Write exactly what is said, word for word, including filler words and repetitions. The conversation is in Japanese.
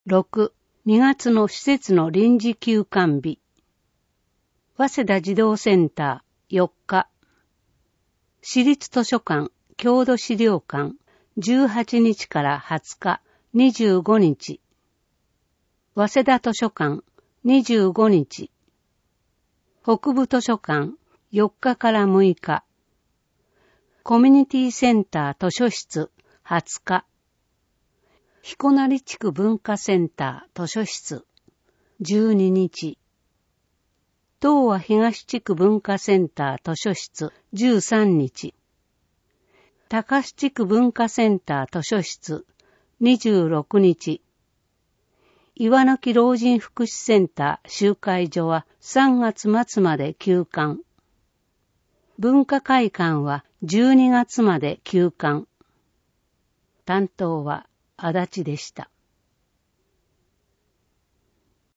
ろく、にがつの施設の臨時休館日。早稲田児童センターよっか。市立図書館、郷土資料館じゅうはちにちからはつか、にじゅうごにち。早稲田図書館にじゅうごにち。北部図書館よっかからむいか。コミュニティセンター図書室はつか。彦成地区文化センター図書室じゅうににち。東和東地区文化センター図書室じゅうさんにち。高須地区文化センター図書室にじゅうろくにち。岩の木老人福祉センター集会所はさんがつまつまで休館。文化会館はじゅうにがつまで休館。担当は足立でした。